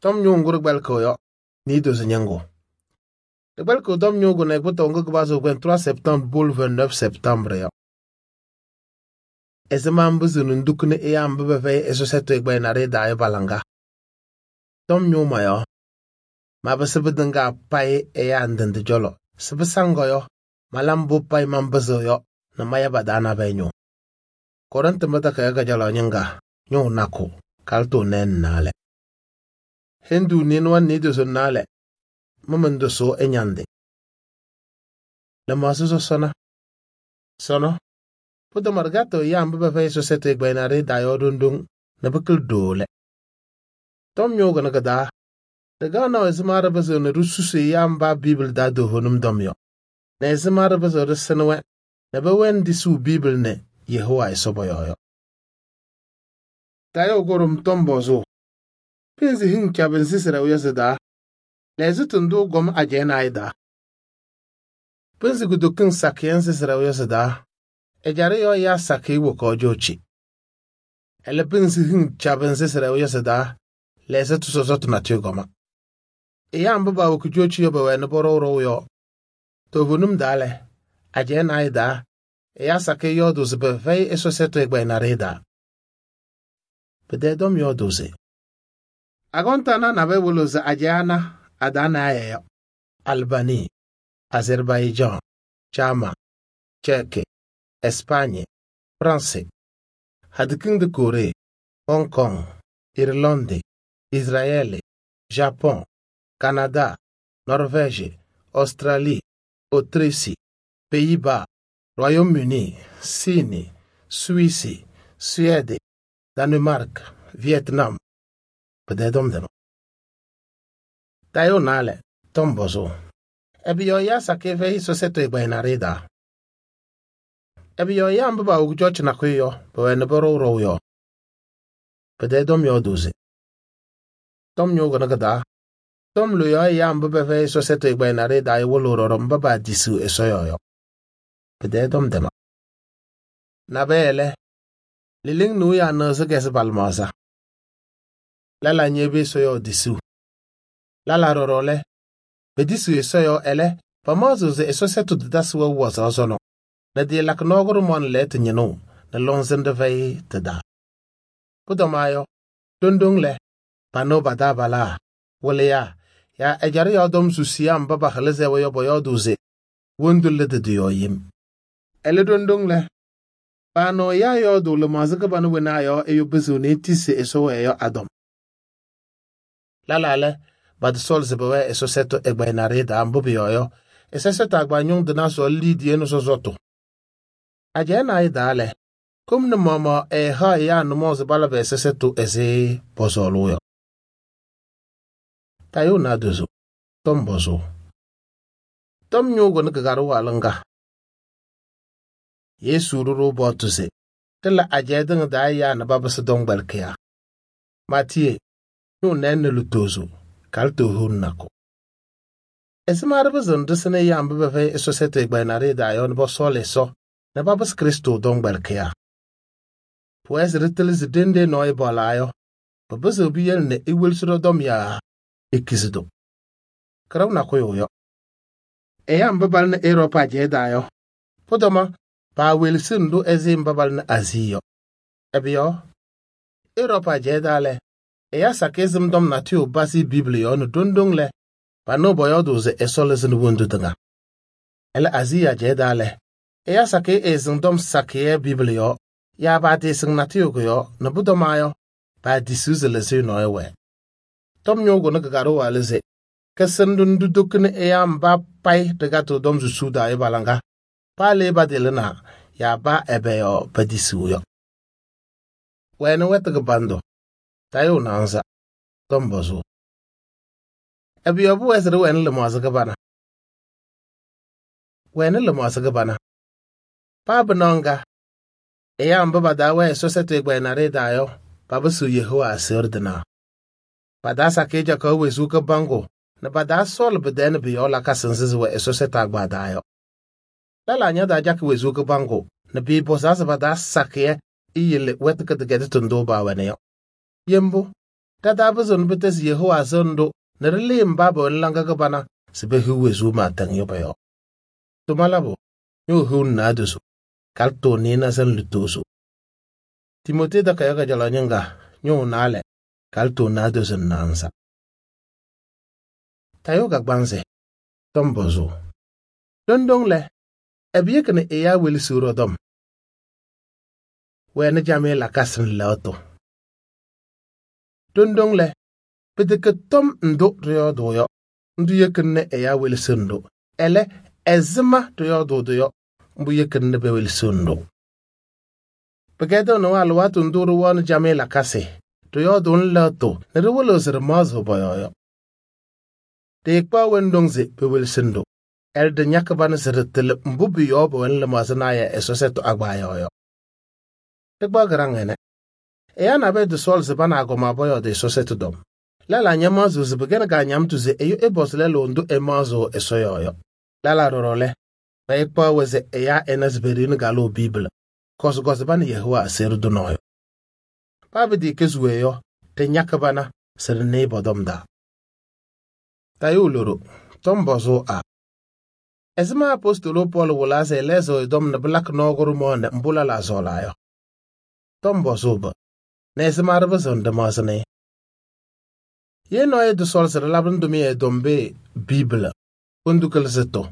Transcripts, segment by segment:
tom nyungur gbel ko yo ni do zinyango de gbel ko tom nyugo ne ko tongo gbazo 23 septembre bol 29 septembre yo ezema mbuzunu ndukune e yamba beve eso seto egbe na re da balanga tom nyuma yo ma basebedanga pai e yandende jolo sebesango yo malambo pai mambazo yo na maya badana benyo korante mata kaya jalo nyanga nyo nako kalto nen nale hendu ninwan ni do nale mamando so enyande la masuso sono puto margato yamba beve eso seto egbe na re da yo dundung na bekul dole tom nyoga na gada daga na ezmara bazo na rususu yamba bible da do honum domyo na ezmara bazo resenwe na bawen disu bible ne yehowa isoboyo tayo gorum tombozo pinzi hinkya bensisira uyasada lezutundu gom ajena ida pinzi gudukin sakiyensi sira uyasada ejare yo ya saki woko jochi ele pinzi hinkya bensisira uyasada lezutu sosotu na tugoma yamba ba wo kujochi yo bawe no bororo yo to bunum dale ajena ida ya sake yo doze be vei eso seto egbe na reda bededom yo doze agonta na be woloze ajana adana ya Albanie, Azerbaijan, Chama, Czech, Espagne, France, Hadking de Corée, Hong Kong, Irlande, Israël, Japon, Canada, Norvège, Australie, Autriche, Pays-Bas, Royaume-Uni, Sini, Suisse, Suède, Danemark, Vietnam. Bededom dem. Tayo nale, tombozo. Ebiyo ya sakeve hiso seto egbe na reda. Ebiyo ya mbaba ugujoch na kuyo, bawe neboro ro yo. Bededom yo doze. Tom nyogo nagada. Tom lu yo ya mbaba ve hiso seto egbe na reda iwoloro mbaba disu eso yo. Bededom dem. Nabele. Liling nu ya noze gesi balmaza. Lala nyebe soyo disu. Lala rorole. Bedisu esoyo ele. Pamozo ze eso setu didaswa wasa osono. Na di lak noguru mon let nyenu. Na lonzende vei tada. Pudomayo. Dundung le. Pano bada bala. Wole ya ejari yodom susiya mbaba khaleze wayo boyo duze. Wundule de diyo yim. Ele dundung le. Pano ya yodu le mazika banu wena yo eyo bizu ne tisi eso weyo adom. Lalale, bad sol zebewe eso seto egbe na reda ambubi yoyo, ese seto agba nyung dina so lidi eno so zoto. Aje na idale, kum ne mama ha ya numo zebala ese seto eze pozolu yo. Tayo na dozo, tom bozo. Tom nyugo nukagaru walanga. Yesu ruru botuze, tila aje ding da ya na babasa dong balkea. Matie, nene lutozo kalto hunnako esmar bezon desene yamba beve eso sete egbe na reda yon bo sole so na babas Kristo dong barkea pues ritelis dende no ebolayo babazo biyel ne iwel suro dom ya ikisido kraw na koyo yamba bal na Europa jeda yo podoma pa wel sindu ezim babal na Aziyo ebiyo Europa jeda le ya sakezim dom na tiyo basi biblio no dundung le pa no boyo doze esolezin wundu tanga ele Aziya jeda le ya sake ezin dom sake biblio ya ba desing na tiyo yo no budomayo ba disuze lezi no ewe tom nyogo no gagaro waleze kesendun dudukne ya mba pai tegato dom suda e balanga pa le badelena ya ba ebeyo pedisuyo wena wetga bando tayo nanza tombozo ebiyobu wesre wen le moazaga bana pa benonga eyamba badawe so sete gbe na redayo babasu Yehowa asordna badasa keja ko wezuka bango na badasol beden biyola kasenziwe eso seta gbadayo lala nya da jak wezuka bango na bi bosasa badasa ke iyele wetka de getundo ba weneyo yembo Tata bezon betes Yehowa zondo nerele mbabo langa gabana sebe huwe zuma tang yobayo. Tumalabo nyo hun na dusu kalto nina zan lutoso. Timote da kayaga jalanyanga nyo nale kalto na dusu nansa. Tayo gagbanze tombozo. Dondong le ebiyekene eya weli suro dom. Wene jame la kasin laoto. Dondong le pedeke tom ndo ryo doyo. Ndu yekene eya weli sundo. Ele ezima ryo doyo. Mbu yekene be weli sundo. Pegedo no alwatu nduru wan jame la kasi. Ryo don laoto. Nerewolo zir mazo boyoyo. Tekpa wendongze be weli sundo. El de nyakabana ziritil mbubi yobo wen le mazanaya esoseto agbayoyo. Tekba garangene. Eya na be de sol zibana agoma boyo de esoseto dom. Lala nyamazo zibigena ga nyamtuze eyo ebos lelo ndo emazo esoyoyo. Lala rorole. Ba ekpa weze eya enasberinu galo Biblia. Kosgozibana Yehowa aseru dunoyo. Pabidi kezuweyo te nyakabana sirine bodomda. Tayo loro. Tombozo a. Ezima apostolo Paul wulaze lezo idom na blak noguru monde mbula la zolayo. Tombo zuba. Na ezima arba zonde mazane. Ye no du sol sir labn dumi e dombe Biblia. Undukal zito.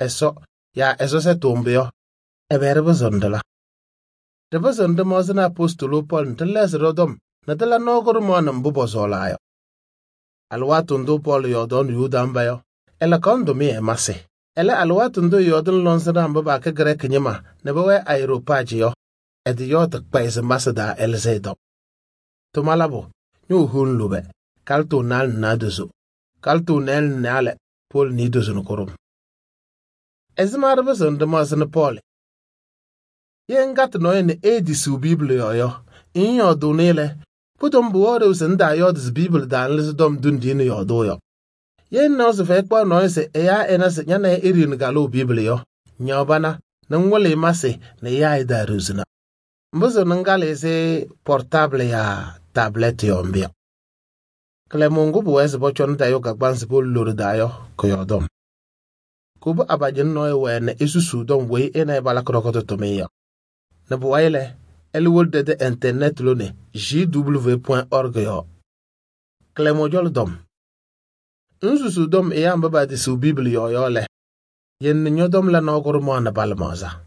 Eso se tombeo. Ebe arba zonde la. Reba zonde mazane apostolo Paul nteleze rodom na tala noguru monde mbubo zolayo. Alwatu ndo Paul yodon yudambayo. Ela kondumi e mase. Ele alwatu ndo yodun lonsana mbaba ke grek nyima nebewe aeropaji yo edi yot kpaiz masada elzedo tumalabo nyu hun lube kaltu nal naduzu kaltu nel nale Paul niduzu nukurum ezmar bezon de mazne Paul yengat no en edisu Biblia yo in yodunele putum buore usenda yodis Biblia dan lesdom dundin yodoyo. Yen no se fekwa no se eya enase nyana irin galo Biblia nyobana nangwale mase ne ya idaruzna mbuzo nangale se portable ya tablet yombia kle mungu buweze bochon dayo gagbansi bol lor dayo koyodom kubu abajin no wene isusu dom we ena bala krokoto tomeya na buwaile elwolde de internet lone jw.org yo kle mojol dom Nsusu dom eya mbaba di su Biblia yoyole. Yen nyodom la noguru mwana balmaza.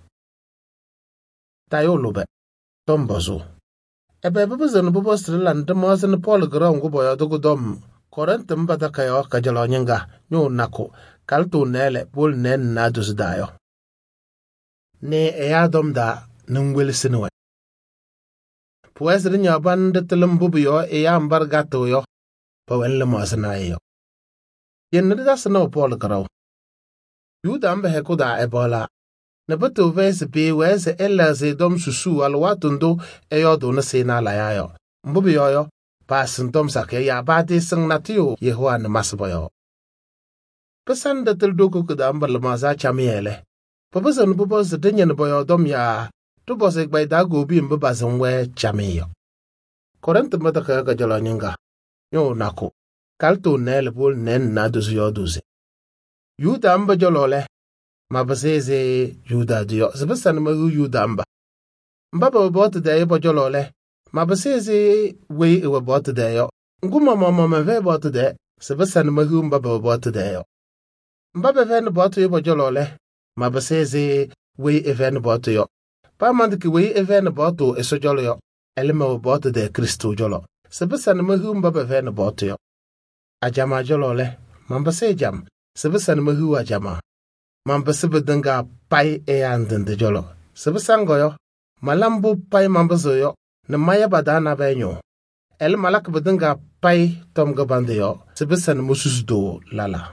Tayo lube. Tombozo. Ebe bebezan bubo strilan demazan Paul grangu boyo dugu dom. Korent mbada kayo kajalo nyanga. Nyo nako. Kaltu nele Paul nen nadus dayo. Ne eya dom da nungwili sinwe. Puwezri nyaban de tilimbubu yo eya mbar gato yo. Pawenle mazana yo. Yen nida sano Paul garaw. Yuda mbe hekuda ebola. Nebeto vese be weze ella ze dom susu alwatundo eyodo na sena la yayo. Mbubi yoyo pasin dom sake ya bade sing natiyo Yehowa na masboyo. Pesan da tildoku kuda mbal maza chamiele. Papasan bubo zidenyen boyo dom ya tubo se gbai da gobi mbaba zinwe chamiyo. Korent mbata kaya kajalo nyinga. Nyo nako. Kalto nel bol nen na duzu yoduze. Yuda amba jolole. Mabaseze yuda diyo. Zibisan mahu yuda amba. Mbaba wabote dayo bo jolole. Mabaseze wei iwa bote dayo. Nguma mama ve bote de. Zibisan mahu mbaba wabote dayo. Mbaba ven bote yo bo jolole. Mabaseze wei even bote yo. Pa mandiki wei even bote eso jolo yo. Elima wabote de Kristo jolo. Zibisan mahu mbaba ven bote yo. Ajama jolole, mambase jam, sebesan mahu ajama. Mambase bedanga pai eyandende jolo. Sebesan goyo, malambu pai mambazo yo, ne maya badana benyo. El malak bedanga pai tom gabande yo, sebesan musus do lala.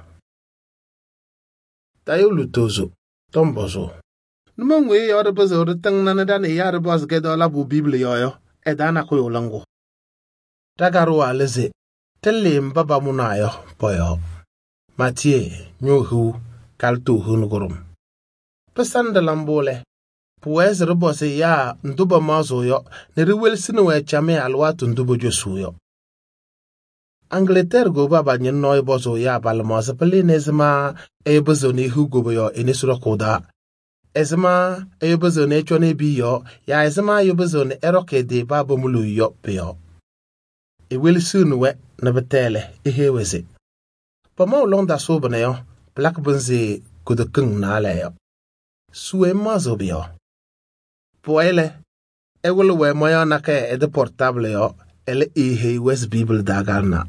Tayo lutozo, tombozo. Numangwe yore bezo ritang nanadan eyare bos gedo la bu Biblia yo, edana kuyo lango. Tagaru aleze. Telle mbaba munayo boyo. Matie nyuhu kaltu hunugurum. Pesanda lambole. Puwez ribose ya nduba mazo yo. Niriwel sinuwe chame alwatu ndubo josu yo. Angleterre go baba nyen noy bozo ya balmos pelin ezma ebezo ni hugo yo enisuro koda. Ezma ebezo ne chone bi yo ya ezma ebezo ne eroke de babo mulu yo peo. E will soon we na betele eheweze. Pama londa sobne yo plak benze kude kung na le yo. Suwe mazo bio. Poele e will we moyo na ke e de portable yo ele ehe West Bible dagarna.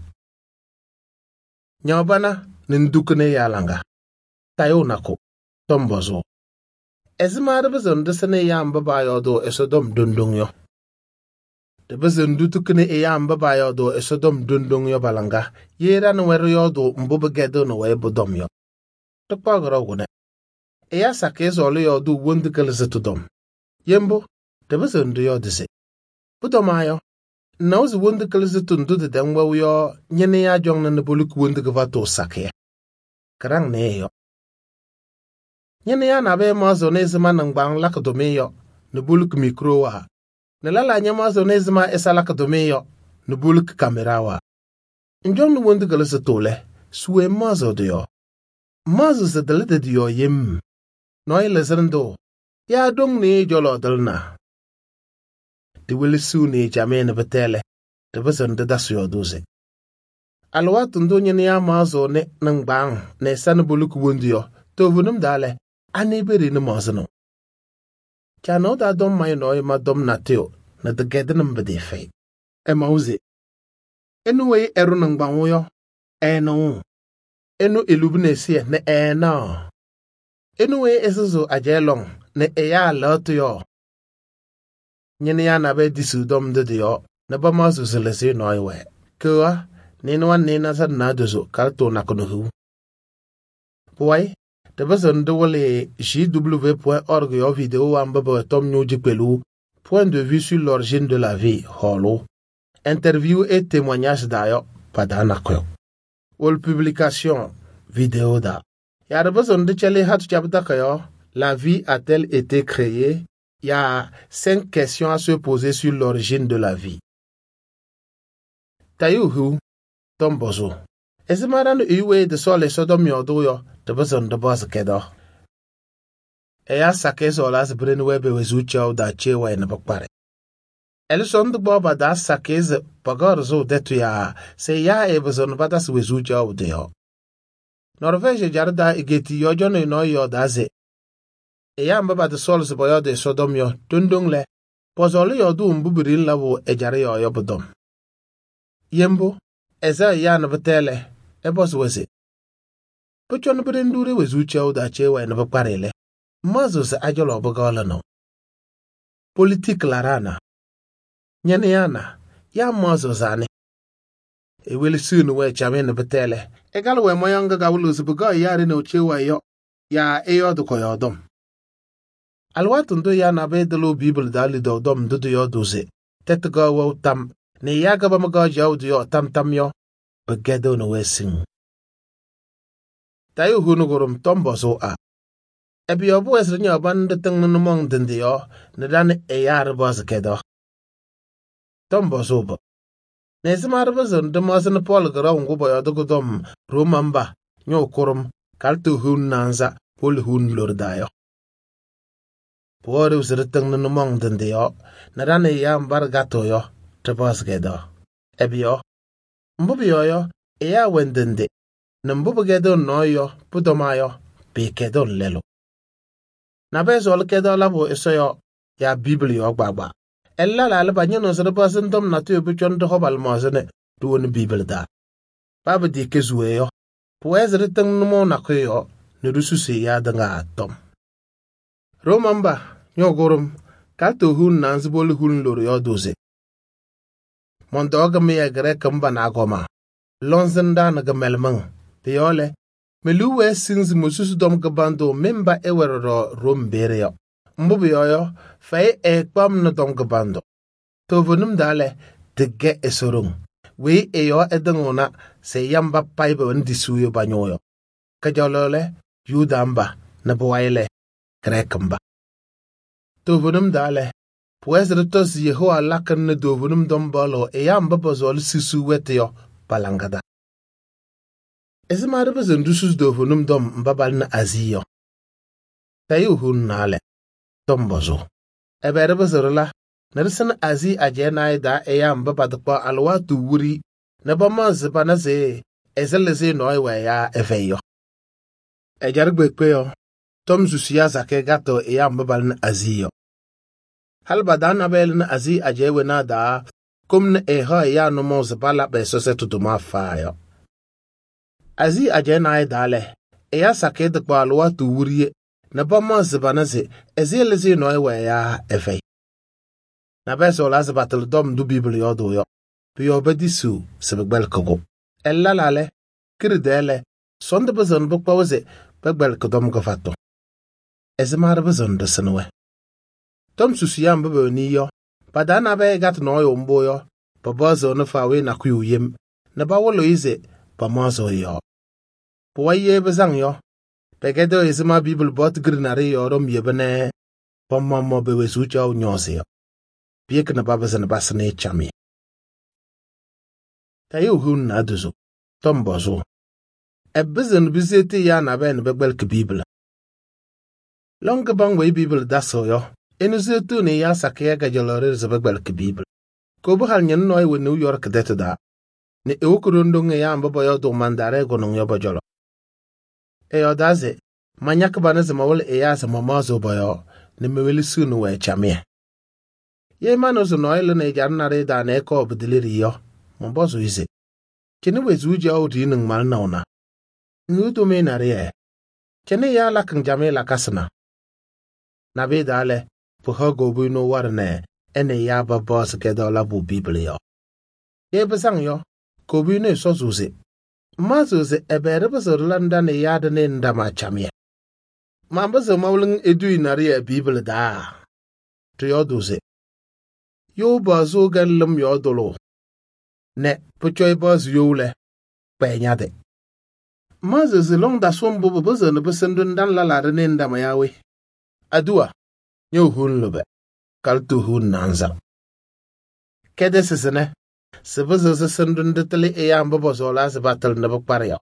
Nyabana nindukune yalanga. Tayo nako. Tombozo. Ezma de bezon de sene yamba ba yo do esodom dundung yo. De bezon dutukune yamba ba yo do esodom dundung yo balanga. Yera no wer yo do mbube gedo no we bodom yo. Tokpa gro gune. Eya sake zolo yo do wondikel zetudom. Yembo de bezon do yo dise. Budoma yo. Na uzi wondikel zetundu de dengwa yo nyene ya jong na nebuluk wondige vato sake. Karang ne yo. Nyene ya na be mazo nezima nang lakadome yo nebuluk mikro wa. Nelala nyamazo nezima esa lakadome yo nebuluk kamera wa. Njong nu wondikel zetole suwe mazo de yo. Mazo zedelede de yo yem. Noi lezerndo. Ya dong ne jolo delna. De wili su ne jamene betele. De bezon de dasu yo doze. Alwa tundo nyene ya mazo ne nang ne san buluk wondi yo. Tovunum dale. Ane beri ne mazo no. Kano da dom may noi ma dom na teo. Na de gedenum bede fei. E mauze. Enu we eru nang bang yo. No. Enu ilubne siye ne no. Enu we esuzo ajelong ne ya lot yo. Nyene ya na be disu dom de yo. Na ba mazo zelese noi we. Kwa nina nina sa na dozo kalto na konohu. Poy, de bezon de wole jw.org yo vidéo ambabo tom nyuji pelu. Point de vue sur l'origine de la vie, holo. Interview et témoignage d'ayo, padana kyo. Wol publication, vidéo da. Ya de bezon de chale hatu chabda kayo, la vie a-t-elle été créée? Il y a 5 questions à se poser sur l'origine de la vie. Tayuhu, Tombozo. Ezimaran uwe de sol et sodom yodo yo, de bezon de boz kedo. Eya sake solas brin webe wezucha da chewa en bakpare. Elson de boba da sakez pagor zo detu ya, se ya e bezon badas wezucha de yo. Norvege jarda igeti yo jono no yo daze. Eya mbaba de sol boyo de sodom yo, dundung le, pozole yo du mbubirin lavo ejare yo yo bodom. Yembo, eza ya na betele, ebos wese. Puchon brindure wezucha da chewa en bakparele. Mazo se ajolo bogola no. Politik larana. Nyene yana, ya mazo zane. E wili sunu we chamene betele. Egal we moyanga gawulu zibugo yari no chewa yo. Ya eyo duko yodom. Alwatundo ya na bedelo Bible dali do dom dudu yo doze. Tetgo wo tam. Ne ya gaba mago jawdu yo tam yo. Begedo no we sing. Tayo hunugurum tombozo a. Ebi obu esrinyo oban de teng nunumong dindi yo. Nedane eyar boz kedo. Tombozo bo. Nezimar bezon de mazan pol gara ungubo yo dugudom. Rumamba. Nyo kurum. Kaltu hun nanza. Pul hun lurdayo. Puwari usriteng nunumong dindi yo. Nedane eyam bar gato yo. Tepos kedo. Ebi yo. Mbubi yo. Eya wendindi. Nambubu kedo no yo. Pudoma yo. Pe kedo lelo. Na bezol kedo labo eso yo. Ya Bible yo gbagba. Ella la alba nyono zrebasin dom na tuyo bichon de hobal mazene. Duwon Bible da. Baba di kezuwe yo. Puwez riteng numo na kuyo. Nurususi ya denga atom. Romamba. Nyogorum. Kalto hun nanziboli hun lor yo doze. Mondoga miya gre kamba na goma. Lonzenda na gamelmang. Teyole. Meluwe sings mususu dom gabando memba ewerro rombere yo. Mbubi yo, fay kwam na dom gabando. Tovunum dale, tige esorung. We yo edengona, se yamba paibe ndisuyo banyoyo. Kajolole, yudamba, nabuwaile, krekamba. Tovunum dale, pues retos yehoa lakan na dovunum dombalo, yamba bozol sisu wete yo, balangada. Ezimar bezon dusus dovunum dom mbabal na aziyo. Tayu hun nale. Dom bozo. Ebere bezorla. Nersen azi ajena da eya mbabadpa alwa tu wuri. Nebama zibana ze. Ezeleze noi ya efeyo. Ejargbe kweyo. Tom zusiya zake gato eya mbabal na aziyo. Halbadan abel na azi ajewe na da. Kumne eha ya nomo zibala beso tutuma fayo. Azi ajena dale. Eya sake dekwa alwa tu wuri. Nebama zibana ze. Ezeleze noi ya efeyo. Na beso la zibatel dom du bibli yodo yo. Piyo bedisu sebegbel kogo. Ella lale. Kirdele. Sonde bezon bukpawaze. Begbel kodom gofato. Ezimar bezon desenwe. Tom susiyam bebe ni yo. Padana be gat no yo mbo yo. Babazo no fawe na kuyu yim. Na bawolo ize. Pamazo yo. Puwaye bezang yo. Pegedo ezima bibel bot grinari yo rom yebene. Pamamo bewe sucha u nyose yo. Piek na babazan basane chami. Tayo hun na duzo. Tom bozo. Ebezan bizete ya na ben begbel ke bibel. Long bang we bibel daso yo. Enuzetu ne ya sakaya gajolore zebegbel ke bibel. Ko bo hal nyen noy we New York dete da. Ne ewukurundo nge ya mbabo yo do mandare gonong yo bajolo. Eyo daze. Manyak baneze mawole eya se mamazo boyo. Ne meweli sunu we chamie. Ye mano zo noy le ne jarnare da ne ko obdiliri yo. Mbozo ize. Kene wezuja odi nung mal nauna. Nguto me nare. Kene ya lakang jame lakasna. Nabe dale. Puha gobu no warne. Ene ya babos kedo labu bibli yo. Ye besang yo. Gobu ne so zuze. Mazuze ebere bezo landa ne yada ne ndama chamye. Mambazo mauling edu nare bibli da. Triyoduze. Yo bazo ganlum yodolo. Ne, puchoy baz yole. Penyade. Mazuze long da sombo bezo ne besendun dan lalare ne ndama yawe. Adua. Nyo hun lube. Kaltu hun nanza. Kede sisene. Sebezo sesendun deteli eyamba bozola se batal nebok paria.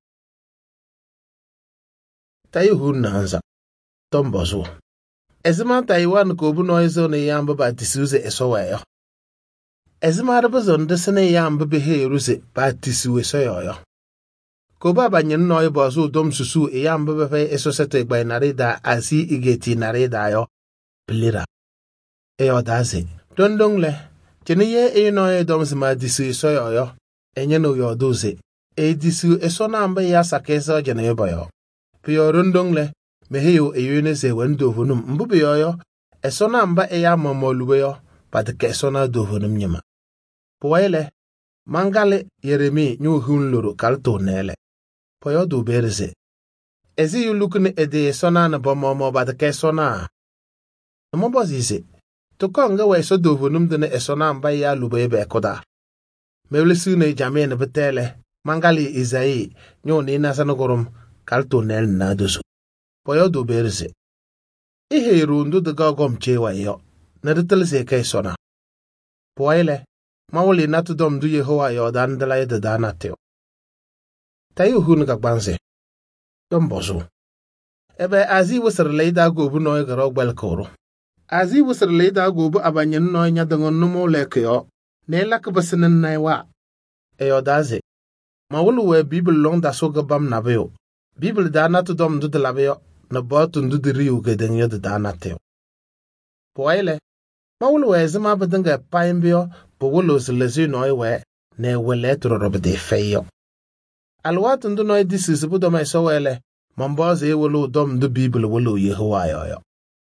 Tayo hun nanza. Tombozo. Ezima Taiwan kobu noizo ne yamba batisuze esoweyo. Ezima arbazon desene yamba beheruze batisuwe soyoyo. Koba banyen noi bozo dom susu eyamba befe esosete gbai narida asi igeti narida yo. Plira. Eyo daze. Dondong le. Chene ye noi dom sima disu soyoyo. Enyeno yo doze. Disu esona ya sakesa jene boyo. Piyo rondong le. Meheyo eyune se wendo vunum mbube yoyo. Esona mba eya mamoluwe yo. Padike esona do vunum nyema. Puwaile. Mangale Yeremi nyu hun loro kalto nele. Poyo do berze. Ezi yu lukune ede esona na bomomo badike esona. Mobozize. Tukonga we so do vunum dene esona mba ya lube be koda. Mewlesu ne jamene betele. Mangali Izai nyu ni nasanogorum kalto nel na dosu. Poyo do berze. Ihe rundu de gogom chewa yo. Neritel se kay sona. Poile. Mawli natu dom du Yehowa yo dan dala de danateo. Tayo hun gagbanze. Dom bozu. Ebe azi wusir leida gobu noy garo gbelkoro. Azi wusir leida gobu abanyen noy nyadangon numo lekyo. Nelak basinin naiwa. Eyo daze. Mawulu we Bible long da so gabam nabeo. Bible danatu dom du de labeo. Na botun du diri ugeden yo de danateo. Poile. Mawulu we zima badanga paimbio. Powolo silesi noy we. Ne weletro robede feyo. Alwatun du noy disi budo mai so wele. Mamboze wolo dom du Bible wolo Yehowa yo.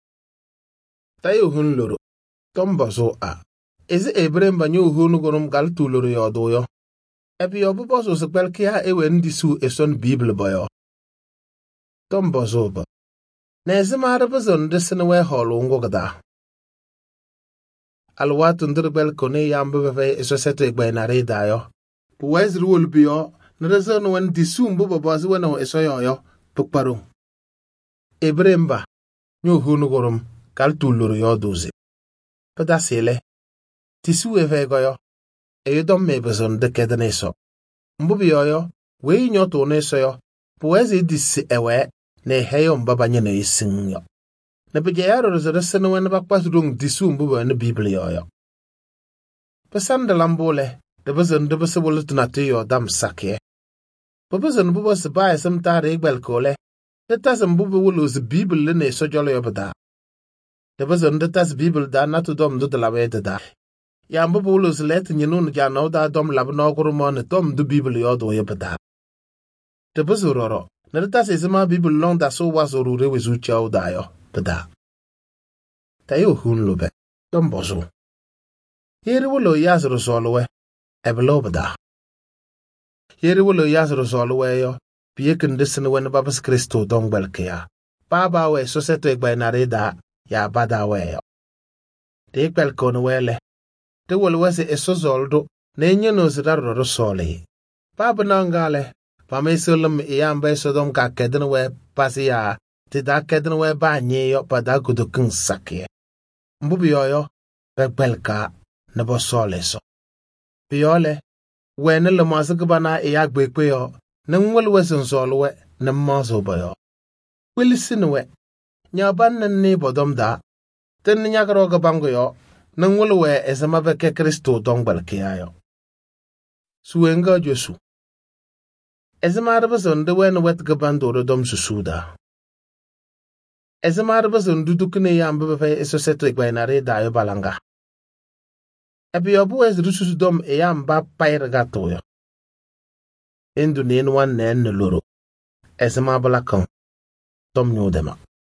Tayo hun loro. Tombozo a. Ezi ebrem banyo hun gorum galtu loro yodo yo. Epi yobu bozo sekbel kia ewe ndisu eson Bible boyo. Tombozo ba. Nezi marabazon desene we holo ngogada. Alwatun dirbel kone yambe befe esoseto egbe nare dayo. Puwez ruol biyo. Nrezon wen disu mbubo bozi weno esoyo yo. Pukparu. Ebremba. Nyo hun gorum. Kaltu loro yodoze. Pedasile. Tisu efe goyo. Eyodom mebezon de kedeneso. Mbubi yoyo, wei nyoto nesoyo, puwezi disi ewe, ne heyo mbaba nyene isinyo. Na bijayaro rezerese wen bakpas rung disu mbuba ne Bibli yoyo. Pesan de lambole, de bezon de besebole tunate yo dam sakye. Babazon buba sebae semtare igbel kole, de tas mbubi wulus Bibli ne sojolo yobada. De bezon de tas Bibli da natu dom do de la wede da. Ya mbubi wulus let nyinun jano da dom labno kurumone dom du Bibli yodo yobada. De bezuroro, ne de tas izima Bibli long da so wazorure wizucha udayo, bada. Tayo hun lube, dom bozu. Yeri wulo yazro solwe, ebelo bada. Yeri wulo yazro solwe yo, piye kundisin wen babas Kristo dong belkia. Baba we so seto ekbay narida, ya bada we yo. De ekbel kono wele. De wolo wese eso zoldo, ne nyono zidarro soli. Baba nangale, pamesulum iyambe so dong ka kedin we pasi ya, tida kedin we ba nye yo pada kudukun sakye. Mbubi yoyo, bekbelka, nebo sole so. Biole, wene le masakabana iyagbekwe yo, nangwal wesen solwe, namaso bayo. Wilisinwe, nyaban nani bodom da, ten nyagaroga bango yo, nangwal we esamabeke Kristo dongbalkia yo. Suenga josu. Esamarabazon de wen wet gabandoro dom susuda. Esamarabazon dudukune yambefe esoseto ikwainare dayo balanga. Ebi obu rusus dom eyamba pair gato yo. Indu nen wan nen loro. Esama balakon. Tom nyodema.